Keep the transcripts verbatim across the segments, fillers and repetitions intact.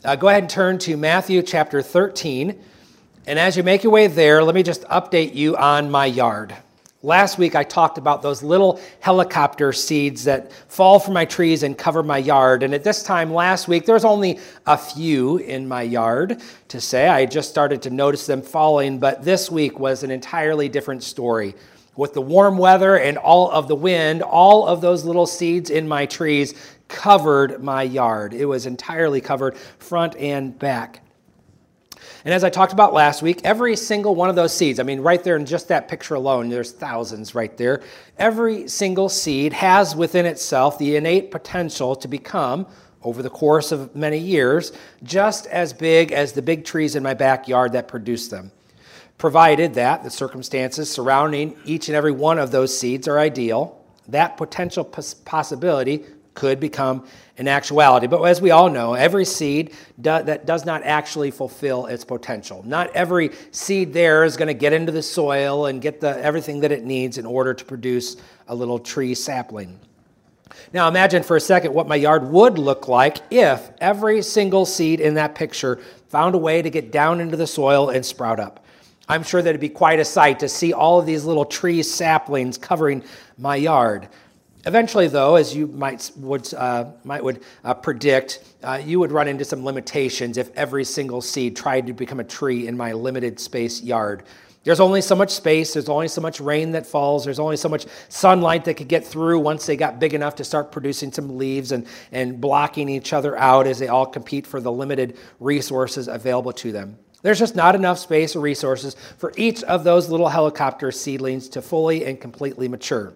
Uh, go ahead and turn to Matthew chapter thirteen. And as you make your way there, let me just update you on my yard. Last week, I talked about those little helicopter seeds that fall from my trees and cover my yard. And at this time last week, there's only a few in my yard to say. I just started to notice them falling, but this week was an entirely different story. With the warm weather and all of the wind, all of those little seeds in my trees covered my yard. It was entirely covered front and back. And as I talked about last week, every single one of those seeds, I mean, right there in just that picture alone, there's thousands right there. Every single seed has within itself the innate potential to become, over the course of many years, just as big as the big trees in my backyard that produce them, provided that the circumstances surrounding each and every one of those seeds are ideal. That potential pos- possibility could become an actuality. But as we all know, every seed do, that does not actually fulfill its potential. Not every seed there is going to get into the soil and get the everything that it needs in order to produce a little tree sapling. Now imagine for a second what my yard would look like if every single seed in that picture found a way to get down into the soil and sprout up. I'm sure that it'd be quite a sight to see all of these little tree saplings covering my yard. Eventually, though, as you might would uh, might would uh, predict, uh, you would run into some limitations if every single seed tried to become a tree in my limited space yard. There's only so much space. There's only so much rain that falls. There's only so much sunlight that could get through once they got big enough to start producing some leaves and, and blocking each other out as they all compete for the limited resources available to them. There's just not enough space or resources for each of those little helicopter seedlings to fully and completely mature.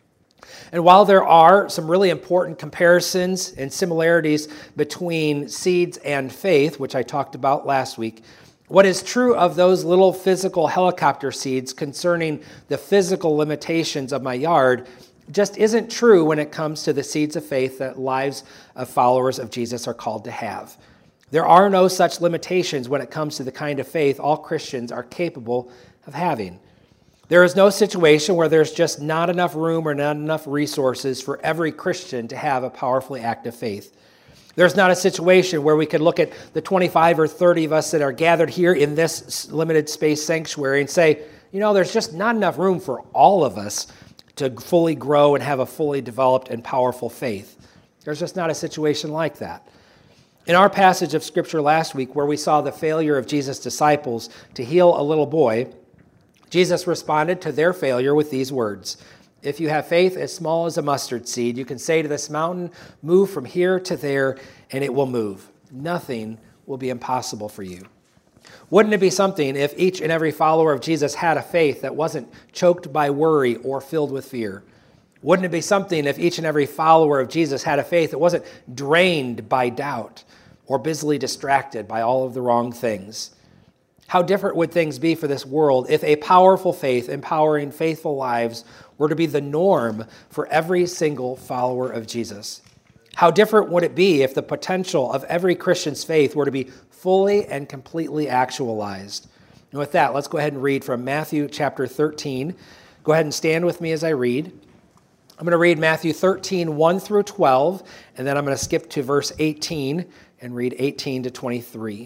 And while there are some really important comparisons and similarities between seeds and faith, which I talked about last week, what is true of those little physical helicopter seeds concerning the physical limitations of my yard just isn't true when it comes to the seeds of faith that lives of followers of Jesus are called to have. There are no such limitations when it comes to the kind of faith all Christians are capable of having. There is no situation where there's just not enough room or not enough resources for every Christian to have a powerfully active faith. There's not a situation where we could look at the twenty-five or thirty of us that are gathered here in this limited space sanctuary and say, you know, there's just not enough room for all of us to fully grow and have a fully developed and powerful faith. There's just not a situation like that. In our passage of Scripture last week, where we saw the failure of Jesus' disciples to heal a little boy, Jesus responded to their failure with these words: if you have faith as small as a mustard seed, you can say to this mountain, move from here to there, and it will move. Nothing will be impossible for you. Wouldn't it be something if each and every follower of Jesus had a faith that wasn't choked by worry or filled with fear? Wouldn't it be something if each and every follower of Jesus had a faith that wasn't drained by doubt or busily distracted by all of the wrong things? How different would things be for this world if a powerful faith empowering faithful lives were to be the norm for every single follower of Jesus? How different would it be if the potential of every Christian's faith were to be fully and completely actualized? And with that, let's go ahead and read from Matthew chapter thirteen. Go ahead and stand with me as I read. I'm going to read Matthew thirteen, one through twelve, and then I'm going to skip to verse eighteen and read eighteen to twenty-three.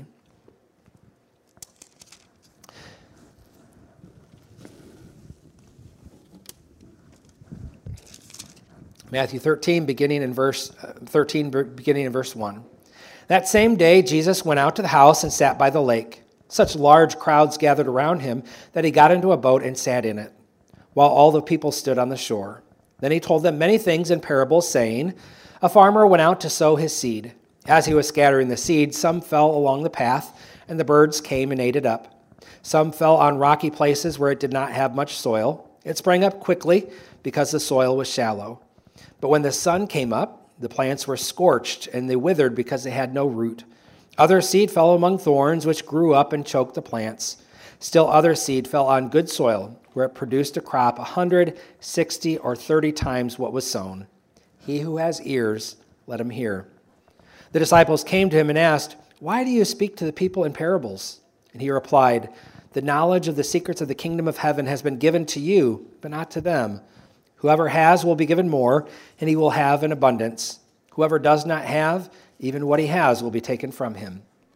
Matthew thirteen, beginning in verse thirteen, beginning in verse one. That same day, Jesus went out to the house and sat by the lake. Such large crowds gathered around him that he got into a boat and sat in it, while all the people stood on the shore. Then he told them many things in parables, saying, a farmer went out to sow his seed. As he was scattering the seed, some fell along the path, and the birds came and ate it up. Some fell on rocky places where it did not have much soil. It sprang up quickly because the soil was shallow. But when the sun came up, the plants were scorched, and they withered because they had no root. Other seed fell among thorns, which grew up and choked the plants. Still other seed fell on good soil, where it produced a crop a hundred, sixty, or thirty times what was sown. He who has ears, let him hear. The disciples came to him and asked, why do you speak to the people in parables? And he replied, the knowledge of the secrets of the kingdom of heaven has been given to you, but not to them. Whoever has will be given more, and he will have in abundance. Whoever does not have, even what he has will be taken from him.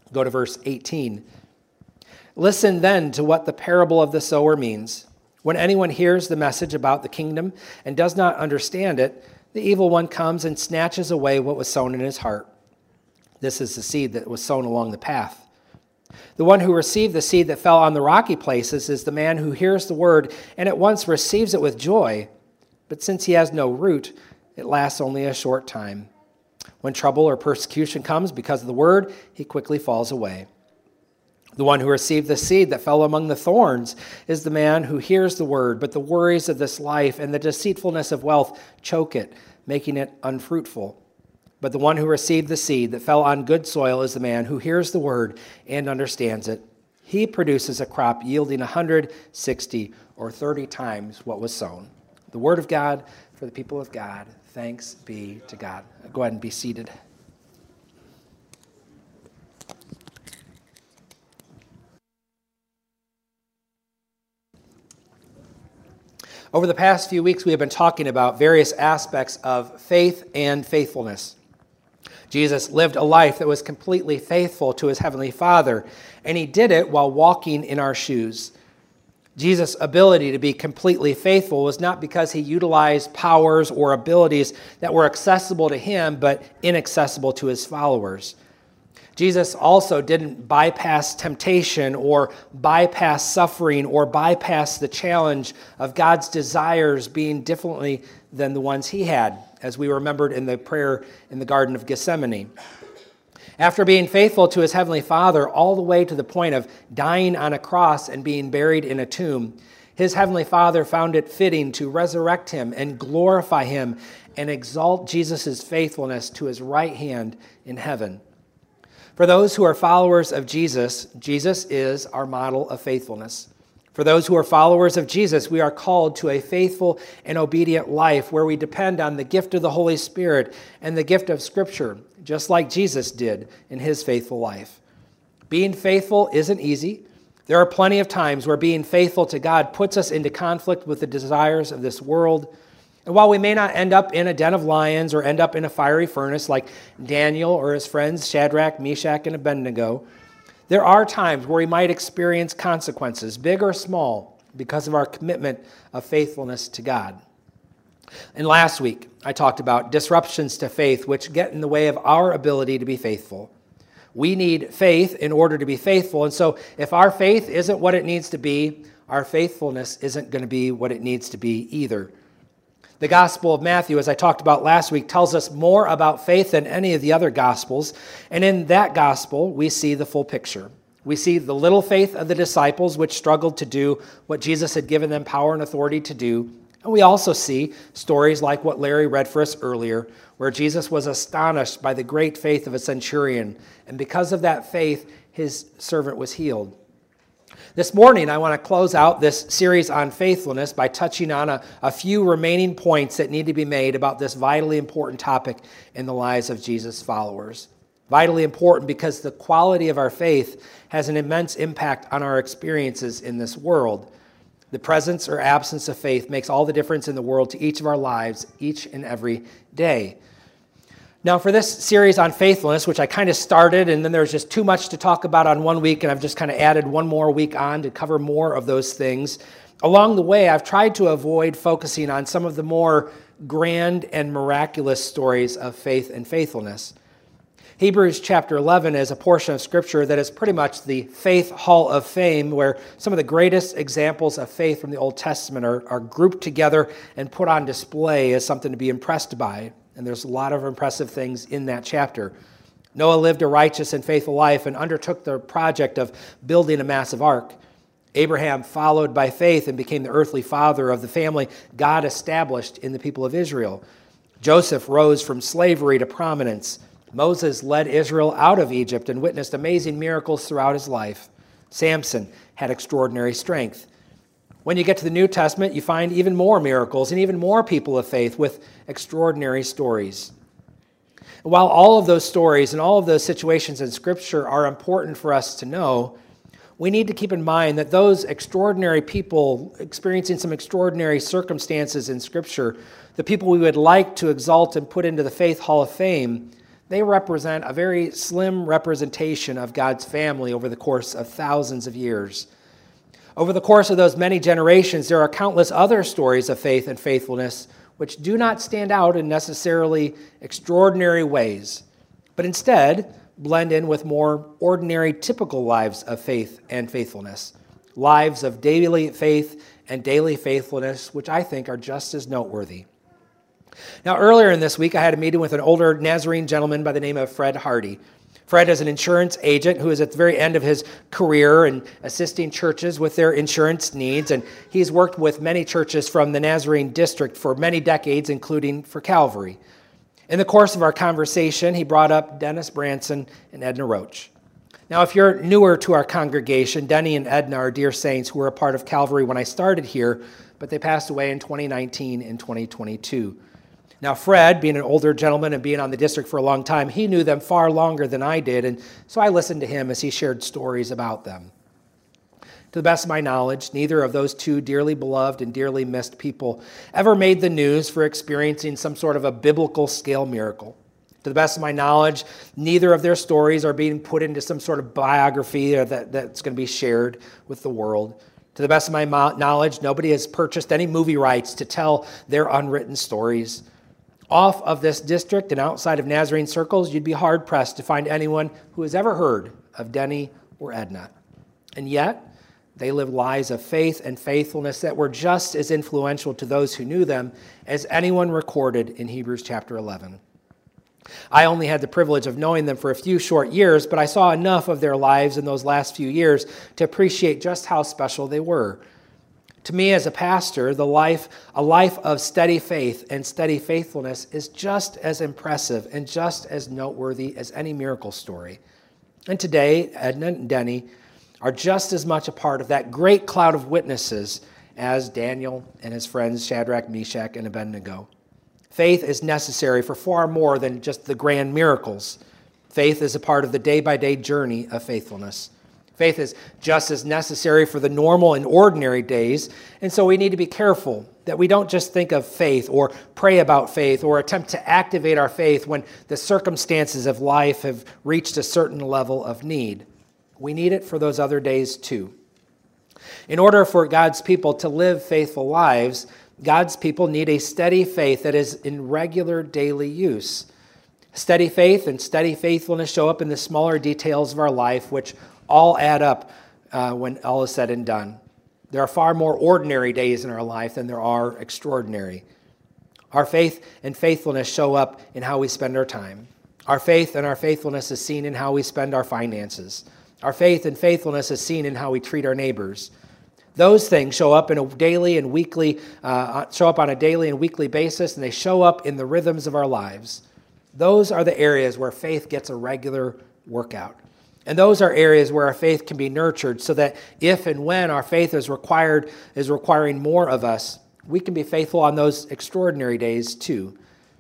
Go to verse eighteen. Listen then to what the parable of the sower means. When anyone hears the message about the kingdom and does not understand it, the evil one comes and snatches away what was sown in his heart. This is the seed that was sown along the path. The one who received the seed that fell on the rocky places is the man who hears the word and at once receives it with joy. But since he has no root, it lasts only a short time. When trouble or persecution comes because of the word, he quickly falls away. The one who received the seed that fell among the thorns is the man who hears the word, but the worries of this life and the deceitfulness of wealth choke it, making it unfruitful. But the one who received the seed that fell on good soil is the man who hears the word and understands it. He produces a crop yielding one hundred, sixty, or thirty times what was sown. The word of God for the people of God. Thanks be to God. Go ahead and be seated. Over the past few weeks, we have been talking about various aspects of faith and faithfulness. Jesus lived a life that was completely faithful to his heavenly Father, and he did it while walking in our shoes. Jesus' ability to be completely faithful was not because he utilized powers or abilities that were accessible to him, but inaccessible to his followers. Jesus also didn't bypass temptation or bypass suffering or bypass the challenge of God's desires being differently than the ones he had, as we remembered in the prayer in the Garden of Gethsemane. After being faithful to his heavenly Father all the way to the point of dying on a cross and being buried in a tomb, his heavenly Father found it fitting to resurrect him and glorify him and exalt Jesus' faithfulness to his right hand in heaven. For those who are followers of Jesus, Jesus is our model of faithfulness. For those who are followers of Jesus, we are called to a faithful and obedient life where we depend on the gift of the Holy Spirit and the gift of Scripture, just like Jesus did in his faithful life. Being faithful isn't easy. There are plenty of times where being faithful to God puts us into conflict with the desires of this world. And while we may not end up in a den of lions or end up in a fiery furnace like Daniel or his friends Shadrach, Meshach, and Abednego, there are times where we might experience consequences, big or small, because of our commitment of faithfulness to God. And last week, I talked about disruptions to faith which get in the way of our ability to be faithful. We need faith in order to be faithful, and so if our faith isn't what it needs to be, our faithfulness isn't going to be what it needs to be either. The Gospel of Matthew, as I talked about last week, tells us more about faith than any of the other Gospels. And in that Gospel, we see the full picture. We see the little faith of the disciples, which struggled to do what Jesus had given them power and authority to do. And we also see stories like what Larry read for us earlier, where Jesus was astonished by the great faith of a centurion. And because of that faith, his servant was healed. This morning, I want to close out this series on faithfulness by touching on a, a few remaining points that need to be made about this vitally important topic in the lives of Jesus' followers. Vitally important because the quality of our faith has an immense impact on our experiences in this world. The presence or absence of faith makes all the difference in the world to each of our lives, each and every day. Now, for this series on faithfulness, which I kind of started, and then there's just too much to talk about on one week, and I've just kind of added one more week on to cover more of those things. Along the way, I've tried to avoid focusing on some of the more grand and miraculous stories of faith and faithfulness. Hebrews chapter eleven is a portion of Scripture that is pretty much the faith hall of fame, where some of the greatest examples of faith from the Old Testament are, are grouped together and put on display as something to be impressed by. And there's a lot of impressive things in that chapter. Noah lived a righteous and faithful life and undertook the project of building a massive ark. Abraham followed by faith and became the earthly father of the family God established in the people of Israel. Joseph rose from slavery to prominence. Moses led Israel out of Egypt and witnessed amazing miracles throughout his life. Samson had extraordinary strength. When you get to the New Testament, you find even more miracles and even more people of faith with extraordinary stories. While all of those stories and all of those situations in Scripture are important for us to know, we need to keep in mind that those extraordinary people experiencing some extraordinary circumstances in Scripture, the people we would like to exalt and put into the Faith Hall of Fame, they represent a very slim representation of God's family over the course of thousands of years. Over the course of those many generations, there are countless other stories of faith and faithfulness which do not stand out in necessarily extraordinary ways, but instead blend in with more ordinary, typical lives of faith and faithfulness, lives of daily faith and daily faithfulness, which I think are just as noteworthy. Now, earlier in this week, I had a meeting with an older Nazarene gentleman by the name of Fred Hardy. Fred is an insurance agent who is at the very end of his career and assisting churches with their insurance needs, and he's worked with many churches from the Nazarene district for many decades, including for Calvary. In the course of our conversation, he brought up Dennis Branson and Edna Roach. Now, if you're newer to our congregation, Denny and Edna are dear saints who were a part of Calvary when I started here, but they passed away in twenty nineteen and twenty twenty-two. Now, Fred, being an older gentleman and being on the district for a long time, he knew them far longer than I did, and so I listened to him as he shared stories about them. To the best of my knowledge, neither of those two dearly beloved and dearly missed people ever made the news for experiencing some sort of a biblical scale miracle. To the best of my knowledge, neither of their stories are being put into some sort of biography that, that's going to be shared with the world. To the best of my knowledge, nobody has purchased any movie rights to tell their unwritten stories. Off of this district and outside of Nazarene circles, you'd be hard-pressed to find anyone who has ever heard of Denny or Edna. And yet, they lived lives of faith and faithfulness that were just as influential to those who knew them as anyone recorded in Hebrews chapter eleven. I only had the privilege of knowing them for a few short years, but I saw enough of their lives in those last few years to appreciate just how special they were. To me as a pastor, the life, a life of steady faith and steady faithfulness is just as impressive and just as noteworthy as any miracle story. And today, Edna and Denny are just as much a part of that great cloud of witnesses as Daniel and his friends Shadrach, Meshach, and Abednego. Faith is necessary for far more than just the grand miracles. Faith is a part of the day-by-day journey of faithfulness. Faith is just as necessary for the normal and ordinary days, and so we need to be careful that we don't just think of faith or pray about faith or attempt to activate our faith when the circumstances of life have reached a certain level of need. We need it for those other days too. In order for God's people to live faithful lives, God's people need a steady faith that is in regular daily use. Steady faith and steady faithfulness show up in the smaller details of our life, which all add up uh, when all is said and done. There are far more ordinary days in our life than there are extraordinary. Our faith and faithfulness show up in how we spend our time. Our faith and our faithfulness is seen in how we spend our finances. Our faith and faithfulness is seen in how we treat our neighbors. Those things show up in a daily and weekly, uh, show up on a daily and weekly basis, and they show up in the rhythms of our lives. Those are the areas where faith gets a regular workout. And those are areas where our faith can be nurtured so that if and when our faith is required, is requiring more of us, we can be faithful on those extraordinary days too.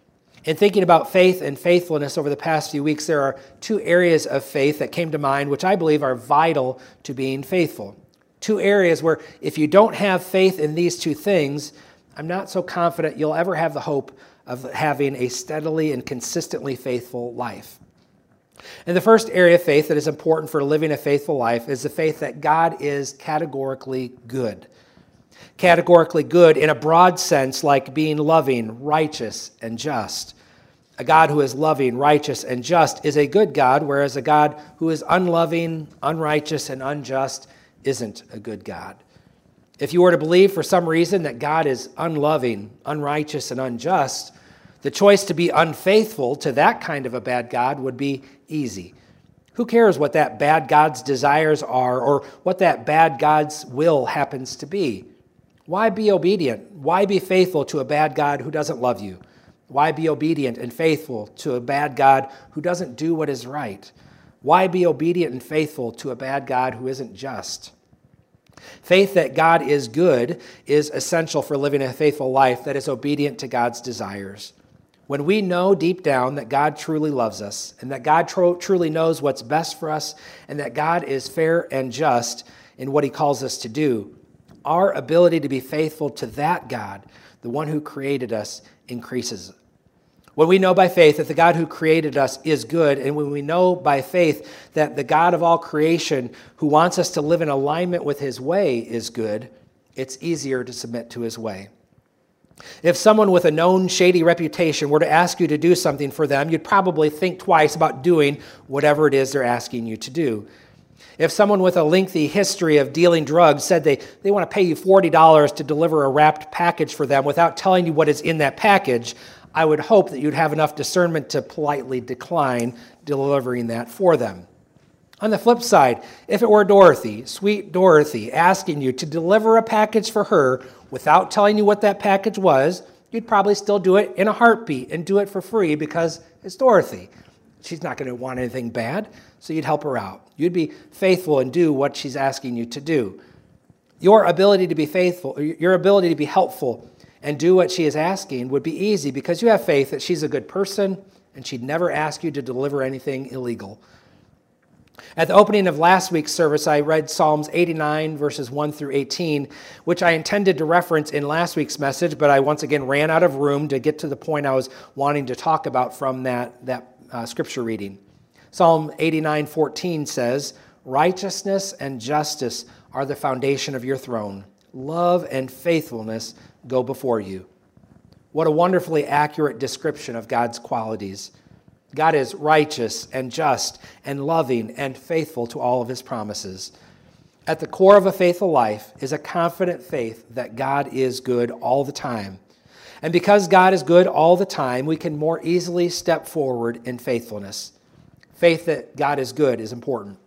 In thinking about faith and faithfulness over the past few weeks, there are two areas of faith that came to mind which I believe are vital to being faithful. Two areas where if you don't have faith in these two things, I'm not so confident you'll ever have the hope of having a steadily and consistently faithful life. And the first area of faith that is important for living a faithful life is the faith that God is categorically good. Categorically good in a broad sense, like being loving, righteous, and just. A God who is loving, righteous, and just is a good God, whereas a God who is unloving, unrighteous, and unjust isn't a good God. If you were to believe for some reason that God is unloving, unrighteous, and unjust, the choice to be unfaithful to that kind of a bad God would be easy. Who cares what that bad God's desires are or what that bad God's will happens to be? Why be obedient? Why be faithful to a bad God who doesn't love you? Why be obedient and faithful to a bad God who doesn't do what is right? Why be obedient and faithful to a bad God who isn't just? Faith that God is good is essential for living a faithful life that is obedient to God's desires. When we know deep down that God truly loves us and that God tr- truly knows what's best for us and that God is fair and just in what he calls us to do, our ability to be faithful to that God, the one who created us, increases. When we know by faith that the God who created us is good, and when we know by faith that the God of all creation who wants us to live in alignment with his way is good, it's easier to submit to his way. If someone with a known shady reputation were to ask you to do something for them, you'd probably think twice about doing whatever it is they're asking you to do. If someone with a lengthy history of dealing drugs said they, they want to pay you forty dollars to deliver a wrapped package for them without telling you what is in that package, I would hope that you'd have enough discernment to politely decline delivering that for them. On the flip side, if it were Dorothy, sweet Dorothy, asking you to deliver a package for her without telling you what that package was, you'd probably still do it in a heartbeat and do it for free because it's Dorothy. She's not going to want anything bad, so you'd help her out. You'd be faithful and do what she's asking you to do. Your ability to be faithful, your ability to be helpful and do what she is asking would be easy because you have faith that she's a good person and she'd never ask you to deliver anything illegal. At the opening of last week's service, I read Psalms eighty-nine, verses one through eighteen, which I intended to reference in last week's message, but I once again ran out of room to get to the point I was wanting to talk about from that, that uh, scripture reading. Psalm eighty-nine fourteen says, "Righteousness and justice are the foundation of your throne. Love and faithfulness go before you." What a wonderfully accurate description of God's qualities. God is righteous and just and loving and faithful to all of his promises. At the core of a faithful life is a confident faith that God is good all the time. And because God is good all the time, we can more easily step forward in faithfulness. Faith that God is good is important.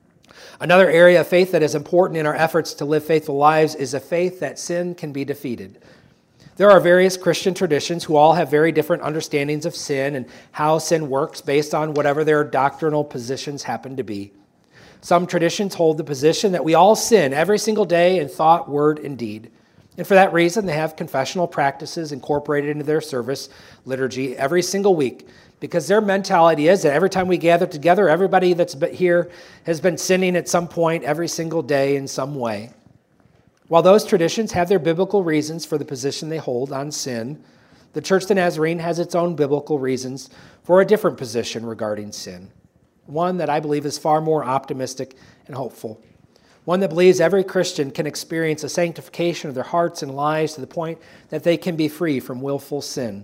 Another area of faith that is important in our efforts to live faithful lives is a faith that sin can be defeated. There are various Christian traditions who all have very different understandings of sin and how sin works based on whatever their doctrinal positions happen to be. Some traditions hold the position that we all sin every single day in thought, word, and deed. And for that reason, they have confessional practices incorporated into their service liturgy every single week, because their mentality is that every time we gather together, everybody that's here has been sinning at some point every single day in some way. While those traditions have their biblical reasons for the position they hold on sin, the Church of the Nazarene has its own biblical reasons for a different position regarding sin, one that I believe is far more optimistic and hopeful, one that believes every Christian can experience a sanctification of their hearts and lives to the point that they can be free from willful sin.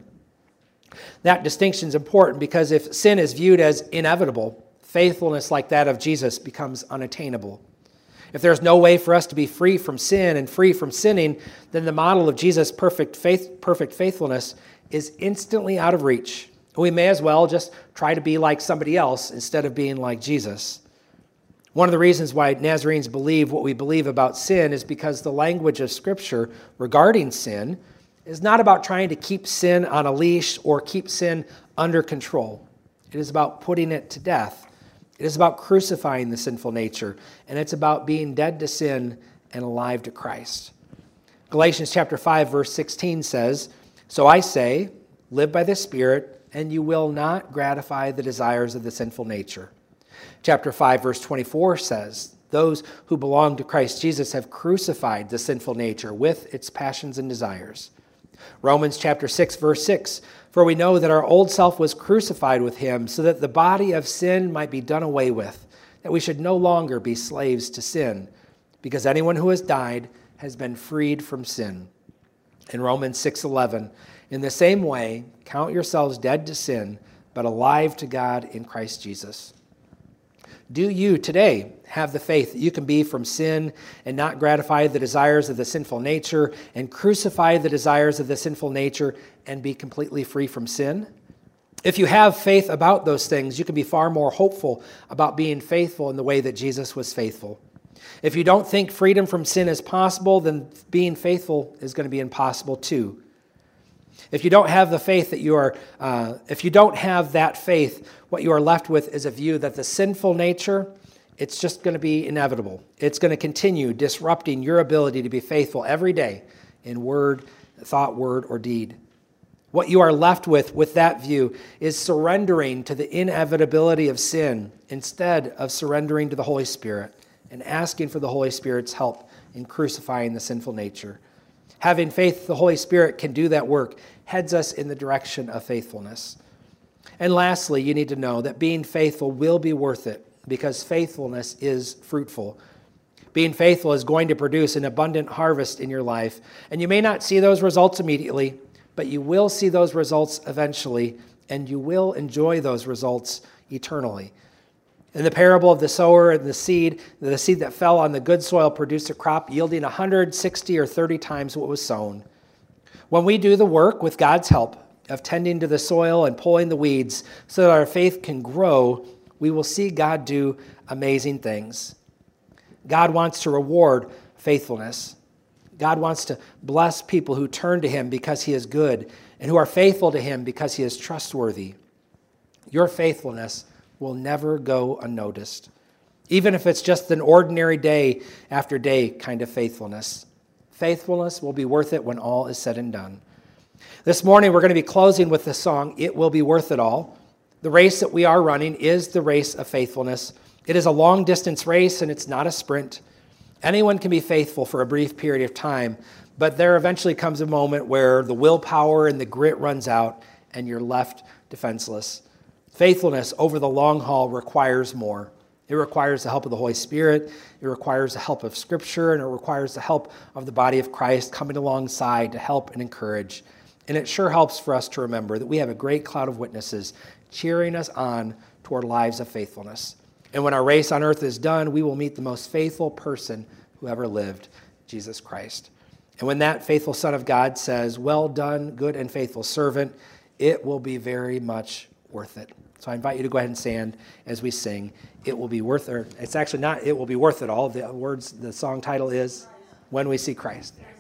That distinction is important because if sin is viewed as inevitable, faithfulness like that of Jesus becomes unattainable. If there's no way for us to be free from sin and free from sinning, then the model of Jesus' perfect faith, perfect faithfulness is instantly out of reach. We may as well just try to be like somebody else instead of being like Jesus. One of the reasons why Nazarenes believe what we believe about sin is because the language of Scripture regarding sin is not about trying to keep sin on a leash or keep sin under control. It is about putting it to death. It is about crucifying the sinful nature, and it's about being dead to sin and alive to Christ. Galatians chapter five, verse sixteen says, "So I say, live by the Spirit, and you will not gratify the desires of the sinful nature." Chapter five, verse twenty-four says, "Those who belong to Christ Jesus have crucified the sinful nature with its passions and desires." Romans chapter six, verse six, "For we know that our old self was crucified with him so that the body of sin might be done away with, that we should no longer be slaves to sin, because anyone who has died has been freed from sin." In Romans six eleven, "In the same way, count yourselves dead to sin, but alive to God in Christ Jesus." Do you today have the faith that you can be from sin and not gratify the desires of the sinful nature and crucify the desires of the sinful nature and be completely free from sin? If you have faith about those things, you can be far more hopeful about being faithful in the way that Jesus was faithful. If you don't think freedom from sin is possible, then being faithful is going to be impossible too. If you don't have the faith that you are, uh, if you don't have that faith, what you are left with is a view that the sinful nature, it's just going to be inevitable. It's going to continue disrupting your ability to be faithful every day in word, thought, word, or deed. What you are left with, with that view, is surrendering to the inevitability of sin instead of surrendering to the Holy Spirit and asking for the Holy Spirit's help in crucifying the sinful nature. Having faith, the Holy Spirit can do that work, heads us in the direction of faithfulness. And lastly, you need to know that being faithful will be worth it because faithfulness is fruitful. Being faithful is going to produce an abundant harvest in your life. And you may not see those results immediately, but you will see those results eventually, and you will enjoy those results eternally. In the parable of the sower and the seed, the seed that fell on the good soil produced a crop yielding one hundred sixty or thirty times what was sown. When we do the work with God's help of tending to the soil and pulling the weeds so that our faith can grow, we will see God do amazing things. God wants to reward faithfulness. God wants to bless people who turn to him because he is good and who are faithful to him because he is trustworthy. Your faithfulness will never go unnoticed, even if it's just an ordinary day after day kind of faithfulness. Faithfulness will be worth it when all is said and done. This morning, we're going to be closing with the song, It Will Be Worth It All. The race that we are running is the race of faithfulness. It is a long-distance race, and it's not a sprint. Anyone can be faithful for a brief period of time, but there eventually comes a moment where the willpower and the grit runs out, and you're left defenseless. Faithfulness over the long haul requires more. It requires the help of the Holy Spirit, it requires the help of Scripture, and it requires the help of the body of Christ coming alongside to help and encourage. And it sure helps for us to remember that we have a great cloud of witnesses cheering us on toward lives of faithfulness. And when our race on earth is done, we will meet the most faithful person who ever lived, Jesus Christ. And when that faithful Son of God says, "Well done, good and faithful servant," it will be very much worth it. So I invite you to go ahead and stand as we sing. It will be worth it. It's actually not, it will be worth it all. The words, the song title is When We See Christ.